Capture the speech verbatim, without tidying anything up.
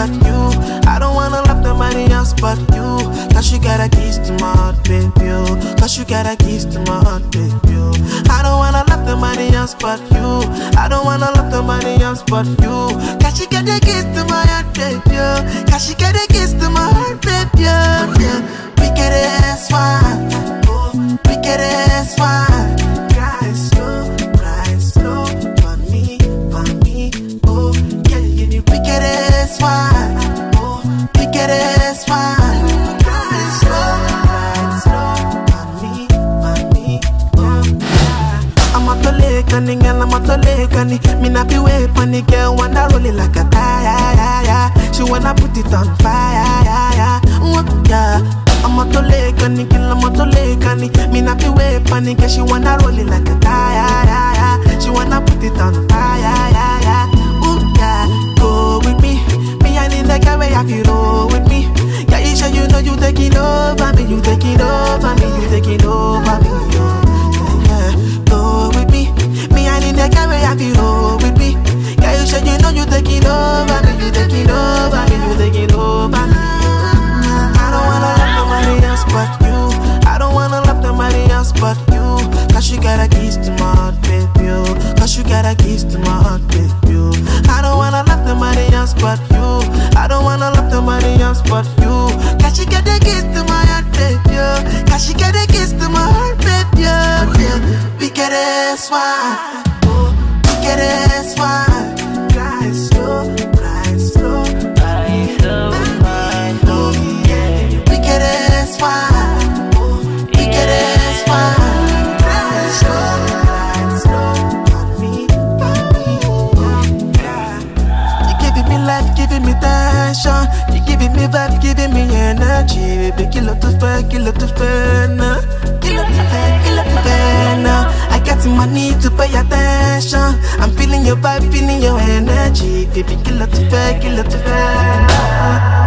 but you. I don't wanna love nobody else but you. Cause you got a keys to my heart, baby. Cause you got a keys to my heart, baby. I don't wanna love nobody else but you. I don't wanna love nobody else but you. Cause you got the keys to my heart, baby. Cause you got the keys to my heart, baby. We get it, fine. We get it, fine. Cry slow, cry slow. For me, for me. Oh, yeah, yeah, we get it, fine. Oh, we get it, fine. Cry slow, cry slow. For me, for me. Oh, yeah. I'm a tole cunning and I'm a tole cunning. Me not be way funny girl, wanna roll it like a tire. She wanna put it on fire, yeah, yeah. I'm a tole cunning, I'm a tole cunning. Me not be way funny girl, she wanna roll it like a tire. She wanna put it on fire, yeah, yeah. Ooh, yeah, go with me. Me I need the guy where you roll with me. Yeah, you sure you know you taking over me, you taking over me, you taking over me, yo. Yeah, go with me. Me I need the guy where you roll with me. Yeah, you sure you know you taking over me, you taking over me, you taking over me. I don't wanna love nobody else but you. I don't wanna love nobody else but you. Cause you got a keys to my heart, baby. Cause you got a keys to my heart, baby. I don't wanna love nobody else but you. I don't wanna love nobody else but you. Cause you got the keys to my heart, baby. Cause you got the keys to my heart, baby. We get it, swine. We get it, swine. Cry slow, cry slow. Cry slow, cry slow, yeah. We get it, swine. We get it, swine. Cry slow, cry slow. For me, for me, yeah. You giving me life, giving me tension. You giving me vibe, giving me energy. Baby, kill up to fair, kill up to fair now. Kill up to fair, kill up to fair now. I got money to pay attention. I'm feeling your vibe, feeling your energy. Baby, kill up to fair, kill up to fair now.